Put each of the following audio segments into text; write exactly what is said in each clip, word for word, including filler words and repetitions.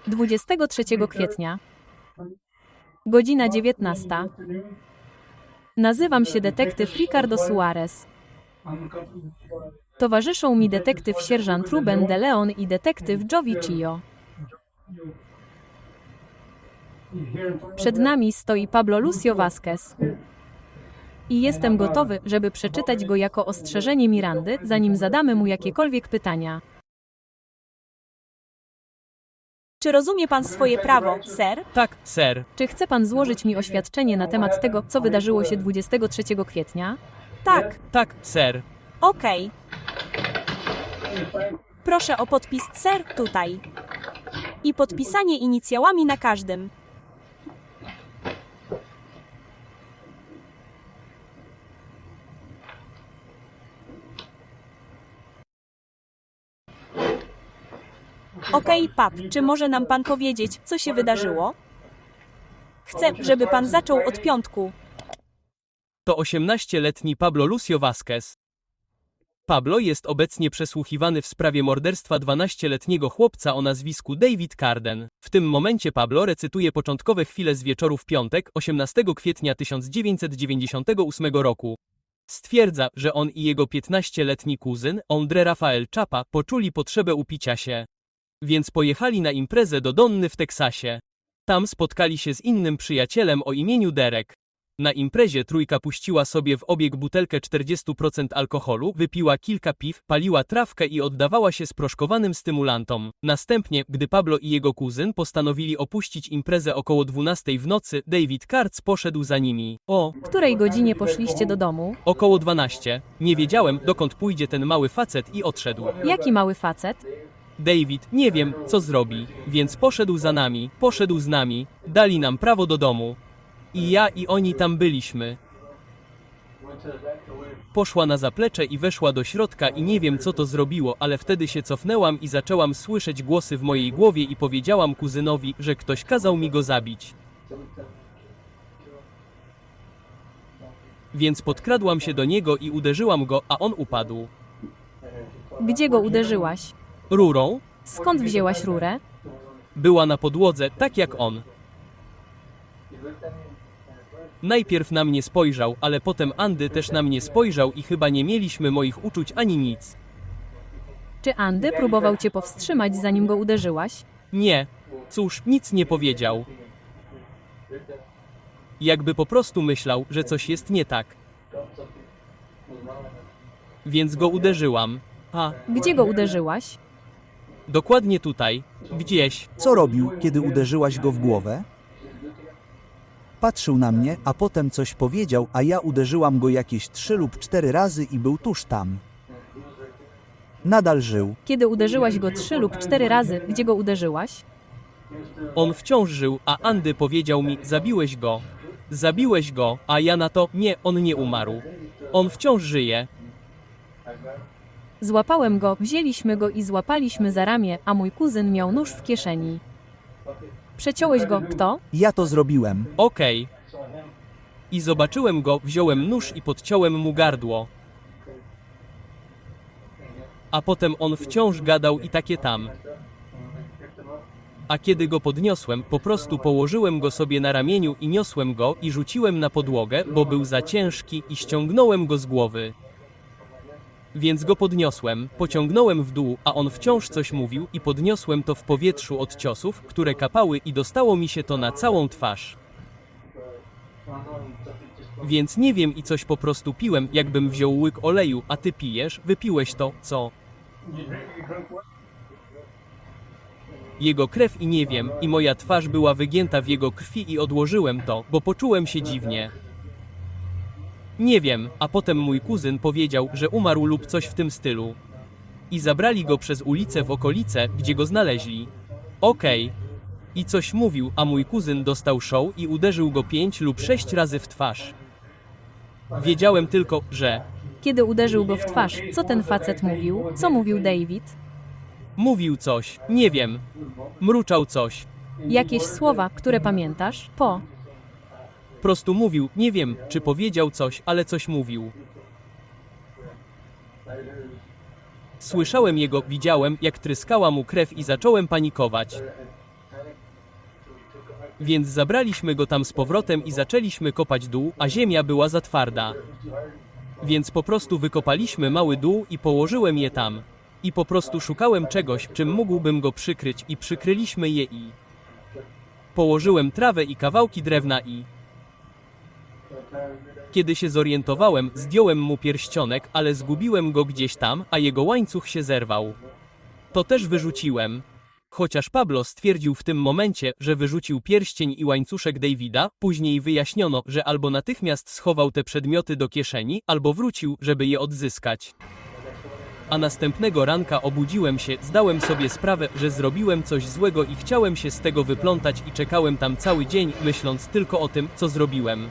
dwudziestego trzeciego kwietnia. Godzina dziewiętnasta. Nazywam się detektyw Ricardo Suarez. Towarzyszą mi detektyw sierżant Ruben de Leon i detektyw Joe Vicchio. Przed nami stoi Pablo Lucio Vázquez. I jestem gotowy, żeby przeczytać go jako ostrzeżenie Mirandy, zanim zadamy mu jakiekolwiek pytania. Czy rozumie pan swoje prawo, ser? Tak, ser. Czy chce pan złożyć mi oświadczenie na temat tego, co wydarzyło się dwudziestego trzeciego kwietnia? Tak. Tak, ser. Okej. Proszę o podpis, ser, tutaj. I podpisanie inicjałami na każdym. Okej, pap, czy może nam pan powiedzieć, co się wydarzyło? Chcę, żeby pan zaczął od piątku. To osiemnastoletni Pablo Lucio Vázquez. Pablo jest obecnie przesłuchiwany w sprawie morderstwa dwunastoletniego chłopca o nazwisku David Carden. W tym momencie Pablo recytuje początkowe chwile z wieczoru w piątek, osiemnastego kwietnia tysiąc dziewięćset dziewięćdziesiątego ósmego roku. Stwierdza, że on i jego piętnastoletni kuzyn, André Rafael Chapa, poczuli potrzebę upicia się. Więc pojechali na imprezę do Donny w Teksasie. Tam spotkali się z innym przyjacielem o imieniu Derek. Na imprezie trójka puściła sobie w obieg butelkę czterdzieści procent alkoholu, wypiła kilka piw, paliła trawkę i oddawała się sproszkowanym stymulantom. Następnie, gdy Pablo i jego kuzyn postanowili opuścić imprezę około dwunastej w nocy, David Cards poszedł za nimi. O W której godzinie poszliście do domu? około dwunastej. Nie wiedziałem, dokąd pójdzie ten mały facet i odszedł. Jaki mały facet? David, nie wiem, co zrobi, więc poszedł za nami, poszedł z nami, dali nam prawo do domu. I ja i oni tam byliśmy. Poszła na zaplecze i weszła do środka i nie wiem, co to zrobiło, ale wtedy się cofnęłam i zaczęłam słyszeć głosy w mojej głowie i powiedziałam kuzynowi, że ktoś kazał mi go zabić. Więc podkradłam się do niego i uderzyłam go, a on upadł. Gdzie go uderzyłaś? Rurą? Skąd wzięłaś rurę? Była na podłodze, tak jak on. Najpierw na mnie spojrzał, ale potem Andy też na mnie spojrzał i chyba nie mieliśmy moich uczuć ani nic. Czy Andy próbował cię powstrzymać, zanim go uderzyłaś? Nie. Cóż, nic nie powiedział. Jakby po prostu myślał, że coś jest nie tak. Więc go uderzyłam. A, Gdzie go uderzyłaś? dokładnie tutaj. Gdzieś. Co robił, kiedy uderzyłaś go w głowę? Patrzył na mnie, a potem coś powiedział, a ja uderzyłam go jakieś trzy lub cztery razy i był tuż tam. Nadal żył. Kiedy uderzyłaś go trzy lub cztery razy, gdzie go uderzyłaś? On wciąż żył, a Andy powiedział mi, zabiłeś go. Zabiłeś go, a ja na to, nie, on nie umarł. On wciąż żyje. Złapałem go, wzięliśmy go i złapaliśmy za ramię, a mój kuzyn miał nóż w kieszeni. Przeciąłeś go, kto? Ja to zrobiłem. Okej. I zobaczyłem go, wziąłem nóż i podciąłem mu gardło. A potem on wciąż gadał i takie tam. A kiedy go podniosłem, po prostu położyłem go sobie na ramieniu i niosłem go i rzuciłem na podłogę, bo był za ciężki i ściągnąłem go z głowy. Więc go podniosłem, pociągnąłem w dół, a on wciąż coś mówił i podniosłem to w powietrzu od ciosów, które kapały i dostało mi się to na całą twarz. Więc nie wiem i coś po prostu piłem, jakbym wziął łyk oleju, a ty pijesz, wypiłeś to, co? Jego krew i nie wiem, i moja twarz była wygięta w jego krwi i odłożyłem to, bo poczułem się dziwnie. Nie wiem, a potem mój kuzyn powiedział, że umarł lub coś w tym stylu. I zabrali go przez ulicę w okolice, gdzie go znaleźli. Okej. I coś mówił, a mój kuzyn dostał show i uderzył go pięć lub sześć razy w twarz. Wiedziałem tylko, że... Kiedy uderzył go w twarz, co ten facet mówił? Co mówił David? Mówił coś, nie wiem. Mruczał coś. Jakieś słowa, które pamiętasz? Po. prostu mówił, nie wiem, czy powiedział coś, ale coś mówił. Słyszałem jego, widziałem, jak tryskała mu krew i zacząłem panikować. Więc zabraliśmy go tam z powrotem i zaczęliśmy kopać dół, a ziemia była za twarda. Więc po prostu wykopaliśmy mały dół i położyłem je tam. I po prostu szukałem czegoś, czym mógłbym go przykryć i przykryliśmy je i... Położyłem trawę i kawałki drewna i... Kiedy się zorientowałem, zdjąłem mu pierścionek, ale zgubiłem go gdzieś tam, a jego łańcuch się zerwał. To też wyrzuciłem. Chociaż Pablo stwierdził w tym momencie, że wyrzucił pierścień i łańcuszek Davida, później wyjaśniono, że albo natychmiast schował te przedmioty do kieszeni, albo wrócił, żeby je odzyskać. A następnego ranka obudziłem się, zdałem sobie sprawę, że zrobiłem coś złego i chciałem się z tego wyplątać i czekałem tam cały dzień, myśląc tylko o tym, co zrobiłem.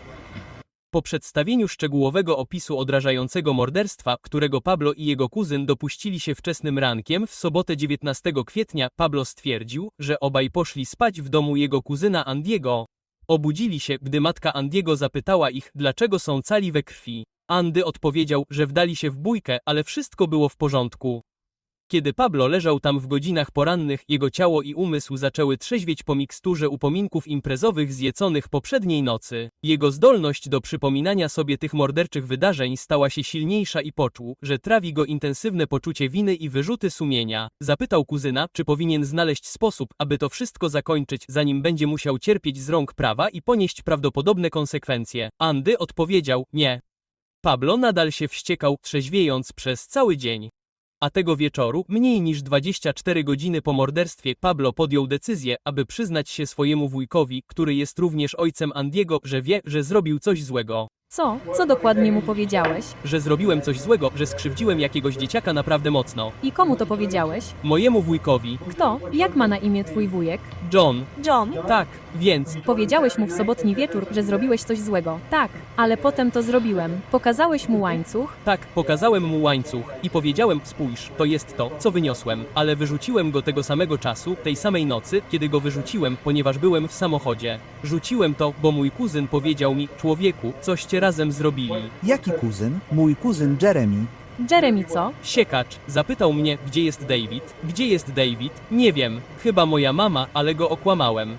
Po przedstawieniu szczegółowego opisu odrażającego morderstwa, którego Pablo i jego kuzyn dopuścili się wczesnym rankiem w sobotę dziewiętnastego kwietnia, Pablo stwierdził, że obaj poszli spać w domu jego kuzyna Andiego. Obudzili się, gdy matka Andiego zapytała ich, dlaczego są cali we krwi. Andy odpowiedział, że wdali się w bójkę, ale wszystko było w porządku. Kiedy Pablo leżał tam w godzinach porannych, jego ciało i umysł zaczęły trzeźwieć po miksturze upominków imprezowych zjeconych poprzedniej nocy. Jego zdolność do przypominania sobie tych morderczych wydarzeń stała się silniejsza i poczuł, że trawi go intensywne poczucie winy i wyrzuty sumienia. Zapytał kuzyna, czy powinien znaleźć sposób, aby to wszystko zakończyć, zanim będzie musiał cierpieć z rąk prawa i ponieść prawdopodobne konsekwencje. Andy odpowiedział, nie. Pablo nadal się wściekał, trzeźwiejąc przez cały dzień. A tego wieczoru, mniej niż dwadzieścia cztery godziny po morderstwie, Pablo podjął decyzję, aby przyznać się swojemu wujkowi, który jest również ojcem Andiego, że wie, że zrobił coś złego. Co? Co dokładnie mu powiedziałeś? Że zrobiłem coś złego, że skrzywdziłem jakiegoś dzieciaka naprawdę mocno. I komu to powiedziałeś? Mojemu wujkowi. Kto? Jak ma na imię twój wujek? John. John, Tak, więc... Powiedziałeś mu w sobotni wieczór, że zrobiłeś coś złego. Tak, ale potem to zrobiłem. Pokazałeś mu łańcuch? Tak, pokazałem mu łańcuch i powiedziałem, spójrz, to jest to, co wyniosłem, ale wyrzuciłem go tego samego czasu, tej samej nocy, kiedy go wyrzuciłem, ponieważ byłem w samochodzie. Rzuciłem to, bo mój kuzyn powiedział mi, człowieku, coście razem zrobili. Jaki kuzyn? Mój kuzyn Jeremy. Jeremy co? Siekacz zapytał mnie, gdzie jest David. Gdzie jest David? Nie wiem, chyba moja mama, ale go okłamałem.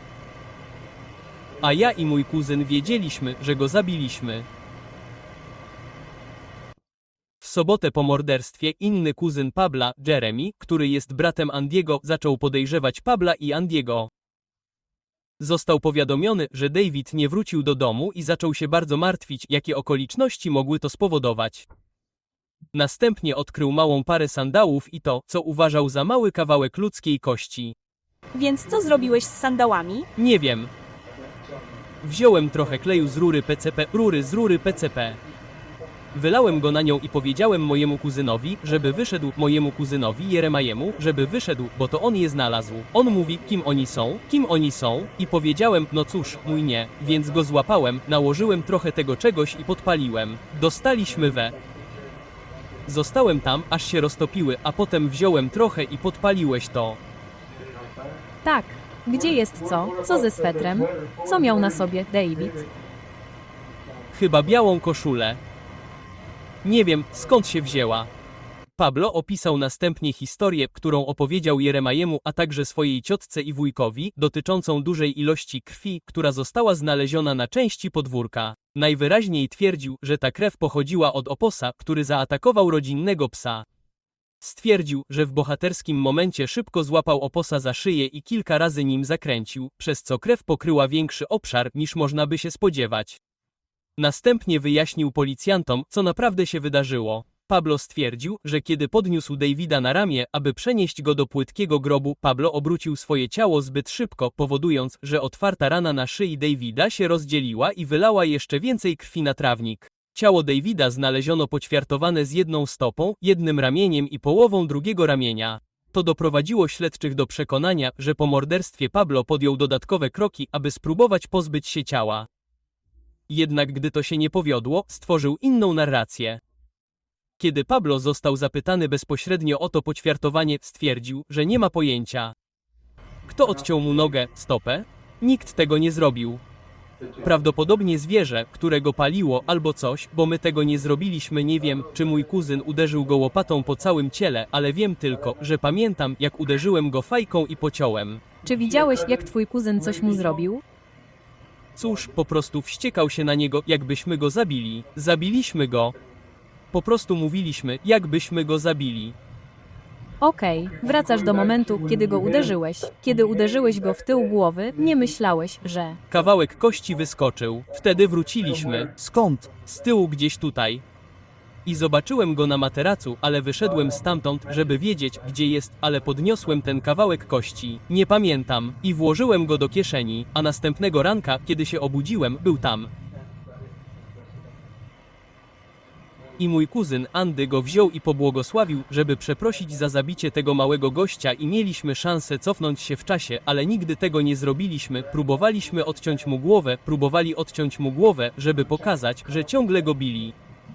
A ja i mój kuzyn wiedzieliśmy, że go zabiliśmy. W sobotę po morderstwie inny kuzyn Pabla, Jeremy, który jest bratem Andiego, zaczął podejrzewać Pabla i Andiego. Został powiadomiony, że David nie wrócił do domu i zaczął się bardzo martwić, jakie okoliczności mogły to spowodować. Następnie odkrył małą parę sandałów i to, co uważał za mały kawałek ludzkiej kości. więc co zrobiłeś z sandałami? Nie wiem. Wziąłem trochę kleju z rury P C P, rury z rury P C P. Wylałem go na nią i powiedziałem mojemu kuzynowi, żeby wyszedł, mojemu kuzynowi Jeremajemu, żeby wyszedł, bo to on je znalazł. On mówi, kim oni są, kim oni są, i powiedziałem, no cóż, mój nie, więc go złapałem, nałożyłem trochę tego czegoś i podpaliłem. Dostaliśmy we. Zostałem tam, aż się roztopiły, a potem wziąłem trochę i podpaliłeś to. Tak. Gdzie jest co? Co ze swetrem? Co miał na sobie David? Chyba białą koszulę. Nie wiem, skąd się wzięła. Pablo opisał następnie historię, którą opowiedział Jeremajemu, a także swojej ciotce i wujkowi, dotyczącą dużej ilości krwi, która została znaleziona na części podwórka. Najwyraźniej twierdził, że ta krew pochodziła od oposa, który zaatakował rodzinnego psa. Stwierdził, że w bohaterskim momencie szybko złapał oposa za szyję i kilka razy nim zakręcił, przez co krew pokryła większy obszar, niż można by się spodziewać. Następnie wyjaśnił policjantom, co naprawdę się wydarzyło. Pablo stwierdził, że kiedy podniósł Davida na ramię, aby przenieść go do płytkiego grobu, Pablo obrócił swoje ciało zbyt szybko, powodując, że otwarta rana na szyi Davida się rozdzieliła i wylała jeszcze więcej krwi na trawnik. Ciało Davida znaleziono poćwiartowane z jedną stopą, jednym ramieniem i połową drugiego ramienia. To doprowadziło śledczych do przekonania, że po morderstwie Pablo podjął dodatkowe kroki, aby spróbować pozbyć się ciała. Jednak gdy to się nie powiodło, stworzył inną narrację. Kiedy Pablo został zapytany bezpośrednio o to poćwiartowanie, stwierdził, że nie ma pojęcia. Kto odciął mu nogę, stopę? Nikt tego nie zrobił. Prawdopodobnie zwierzę, które go paliło, albo coś, bo my tego nie zrobiliśmy. Nie wiem, czy mój kuzyn uderzył go łopatą po całym ciele, ale wiem tylko, że pamiętam, jak uderzyłem go fajką i pociąłem. Czy widziałeś, jak twój kuzyn coś mu zrobił? Cóż, po prostu wściekał się na niego, jakbyśmy go zabili. Zabiliśmy go. Po prostu mówiliśmy, jakbyśmy go zabili. Okej, wracasz do momentu, kiedy go uderzyłeś. Kiedy uderzyłeś go w tył głowy, nie myślałeś, że... Kawałek kości wyskoczył. Wtedy wróciliśmy. Skąd? Z tyłu gdzieś tutaj. I zobaczyłem go na materacu, ale wyszedłem stamtąd, żeby wiedzieć, gdzie jest, ale podniosłem ten kawałek kości. Nie pamiętam. I włożyłem go do kieszeni, a następnego ranka, kiedy się obudziłem, był tam. I mój kuzyn Andy go wziął i pobłogosławił, żeby przeprosić za zabicie tego małego gościa i mieliśmy szansę cofnąć się w czasie, ale nigdy tego nie zrobiliśmy. Próbowaliśmy odciąć mu głowę, próbowali odciąć mu głowę, żeby pokazać, że ciągle go bili.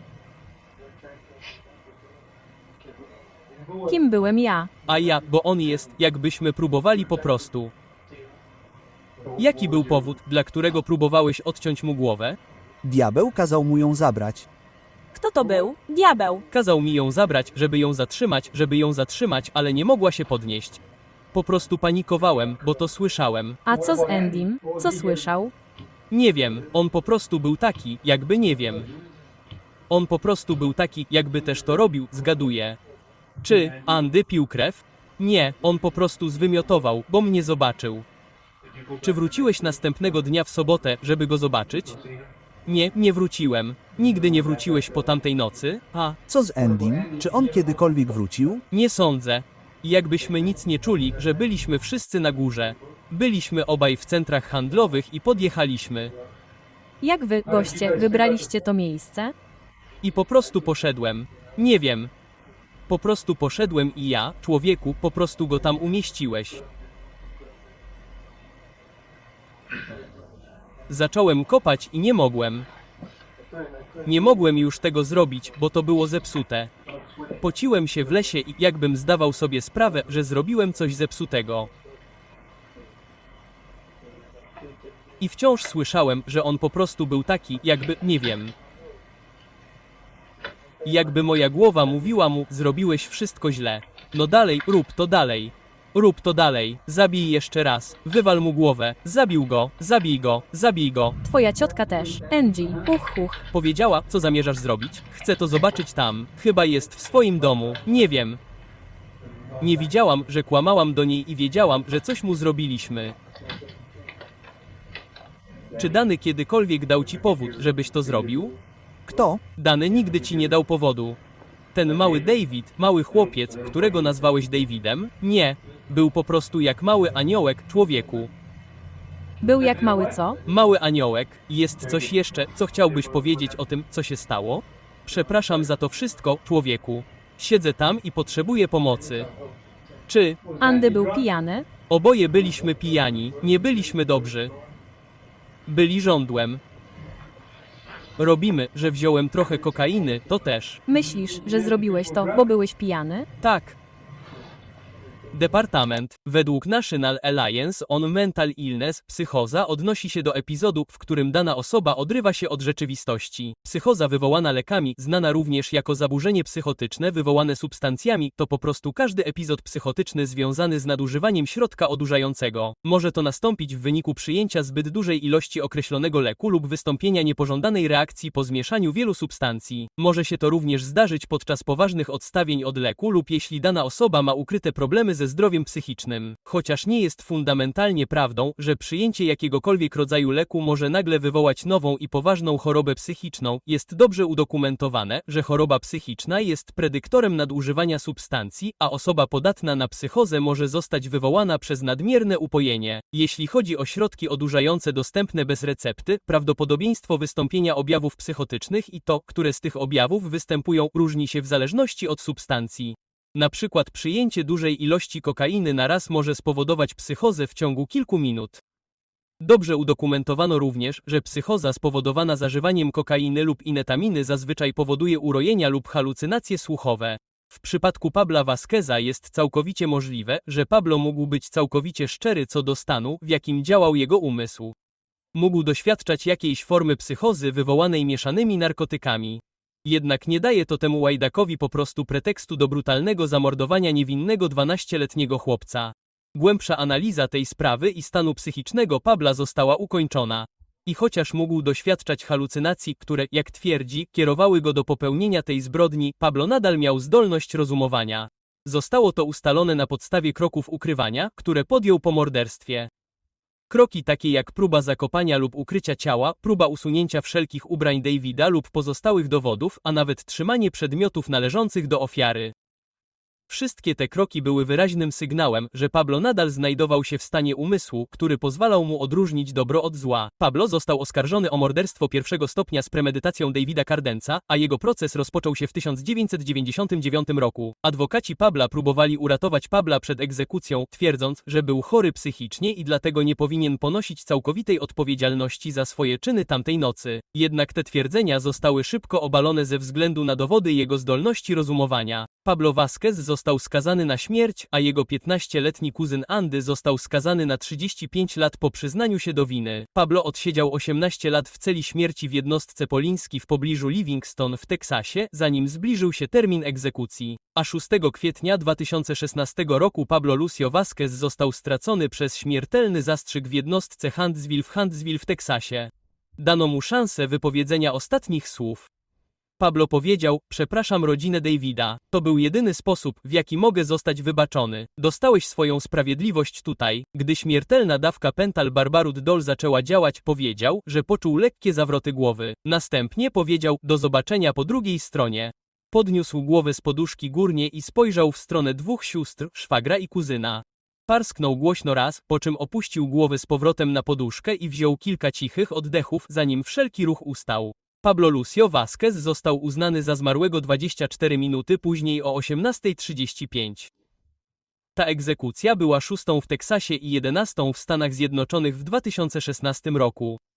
Kim byłem ja? A ja, bo on jest, jakbyśmy próbowali po prostu. Jaki był powód, dla którego próbowałeś odciąć mu głowę? Diabeł kazał mu ją zabrać. Kto to był? Diabeł. Kazał mi ją zabrać, żeby ją zatrzymać, żeby ją zatrzymać, ale nie mogła się podnieść. Po prostu panikowałem, bo to słyszałem. A co z Endym? Co słyszał? Nie wiem, on po prostu był taki, jakby nie wiem. On po prostu był taki, jakby też to robił, zgaduję. Czy Andy pił krew? Nie, on po prostu zwymiotował, bo mnie zobaczył. Czy wróciłeś następnego dnia w sobotę, żeby go zobaczyć? Nie, nie wróciłem. Nigdy nie wróciłeś po tamtej nocy? A, Co z Endym? Czy on kiedykolwiek wrócił? nie sądzę. Jakbyśmy nic nie czuli, że byliśmy wszyscy na górze. Byliśmy obaj w centrach handlowych i podjechaliśmy. Jak wy, goście, wybraliście to miejsce? I po prostu poszedłem. Nie wiem. Po prostu poszedłem i ja, człowieku, po prostu go tam umieściłeś. Zacząłem kopać i nie mogłem. Nie mogłem już tego zrobić, bo to było zepsute. Pociłem się w lesie i jakbym zdawał sobie sprawę, że zrobiłem coś zepsutego. I wciąż słyszałem, że on po prostu był taki, jakby, nie wiem. Jakby moja głowa mówiła mu, zrobiłeś wszystko źle. No dalej, rób to dalej. Rób to dalej, zabij jeszcze raz, wywal mu głowę, zabił go, zabij go, zabij go. Twoja ciotka też. Angie, uch, uch. Powiedziała, co zamierzasz zrobić? Chcę to zobaczyć tam, chyba jest w swoim domu, nie wiem. Nie widziałam, że kłamałam do niej i wiedziałam, że coś mu zrobiliśmy. Czy Dany kiedykolwiek dał ci powód, żebyś to zrobił? Kto? Dany nigdy ci nie dał powodu. Ten mały David, mały chłopiec, którego nazwałeś Davidem? Nie. Był po prostu jak mały aniołek, człowieku. Był jak mały co? Mały aniołek. Jest coś jeszcze, co chciałbyś powiedzieć o tym, co się stało? Przepraszam za to wszystko, człowieku. Siedzę tam i potrzebuję pomocy. Czy Andy był pijany? oboje byliśmy pijani, nie byliśmy dobrzy. Byli żądłem. Robimy, że wziąłem trochę kokainy, to też. Myślisz, że zrobiłeś to, bo byłeś pijany? Tak. Departament, według National Alliance on Mental Illness, psychoza odnosi się do epizodu, w którym dana osoba odrywa się od rzeczywistości. Psychoza wywołana lekami, znana również jako zaburzenie psychotyczne wywołane substancjami, to po prostu każdy epizod psychotyczny związany z nadużywaniem środka odurzającego. Może to nastąpić w wyniku przyjęcia zbyt dużej ilości określonego leku lub wystąpienia niepożądanej reakcji po zmieszaniu wielu substancji. Może się to również zdarzyć podczas poważnych odstawień od leku lub jeśli dana osoba ma ukryte problemy ze zdrowiem psychicznym. Chociaż nie jest fundamentalnie prawdą, że przyjęcie jakiegokolwiek rodzaju leku może nagle wywołać nową i poważną chorobę psychiczną, jest dobrze udokumentowane, że choroba psychiczna jest predyktorem nadużywania substancji, a osoba podatna na psychozę może zostać wywołana przez nadmierne upojenie. Jeśli chodzi o środki odurzające dostępne bez recepty, prawdopodobieństwo wystąpienia objawów psychotycznych i to, które z tych objawów występują, różni się w zależności od substancji. Na przykład przyjęcie dużej ilości kokainy na raz może spowodować psychozę w ciągu kilku minut. Dobrze udokumentowano również, że psychoza spowodowana zażywaniem kokainy lub inetaminy zazwyczaj powoduje urojenia lub halucynacje słuchowe. W przypadku Pabla Vasqueza jest całkowicie możliwe, że Pablo mógł być całkowicie szczery co do stanu, w jakim działał jego umysł. Mógł doświadczać jakiejś formy psychozy wywołanej mieszanymi narkotykami. Jednak nie daje to temu łajdakowi po prostu pretekstu do brutalnego zamordowania niewinnego dwunastoletniego chłopca. Głębsza analiza tej sprawy i stanu psychicznego Pabla została ukończona. I chociaż mógł doświadczać halucynacji, które, jak twierdzi, kierowały go do popełnienia tej zbrodni, Pablo nadal miał zdolność rozumowania. Zostało to ustalone na podstawie kroków ukrywania, które podjął po morderstwie. Kroki takie jak próba zakopania lub ukrycia ciała, próba usunięcia wszelkich ubrań Davida lub pozostałych dowodów, a nawet trzymanie przedmiotów należących do ofiary. Wszystkie te kroki były wyraźnym sygnałem, że Pablo nadal znajdował się w stanie umysłu, który pozwalał mu odróżnić dobro od zła. Pablo został oskarżony o morderstwo pierwszego stopnia z premedytacją Davida Cardensa, a jego proces rozpoczął się w tysiąc dziewięćset dziewięćdziesiątym dziewiątym roku. Adwokaci Pabla próbowali uratować Pabla przed egzekucją, twierdząc, że był chory psychicznie i dlatego nie powinien ponosić całkowitej odpowiedzialności za swoje czyny tamtej nocy. Jednak te twierdzenia zostały szybko obalone ze względu na dowody jego zdolności rozumowania. Pablo Vázquez został skazany na śmierć, a jego piętnastoletni kuzyn Andy został skazany na trzydzieści pięć lat po przyznaniu się do winy. Pablo odsiedział osiemnaście lat w celi śmierci w jednostce Poliński w pobliżu Livingston w Teksasie, zanim zbliżył się termin egzekucji. A szóstego kwietnia dwa tysiące szesnastego roku Pablo Lucio Vázquez został stracony przez śmiertelny zastrzyk w jednostce Huntsville w Huntsville w Teksasie. Dano mu szansę wypowiedzenia ostatnich słów. Pablo powiedział: przepraszam rodzinę Davida. To był jedyny sposób, w jaki mogę zostać wybaczony. Dostałeś swoją sprawiedliwość tutaj. Gdy śmiertelna dawka pentalbarbarudol zaczęła działać, powiedział, że poczuł lekkie zawroty głowy. Następnie powiedział: do zobaczenia po drugiej stronie. Podniósł głowę z poduszki górnie i spojrzał w stronę dwóch sióstr, szwagra i kuzyna. Parsknął głośno raz, po czym opuścił głowę z powrotem na poduszkę i wziął kilka cichych oddechów, zanim wszelki ruch ustał. Pablo Lucio Vázquez został uznany za zmarłego dwadzieścia cztery minuty później o osiemnasta trzydzieści pięć. Ta egzekucja była szóstą w Teksasie i jedenastą w Stanach Zjednoczonych w dwa tysiące szesnastym roku.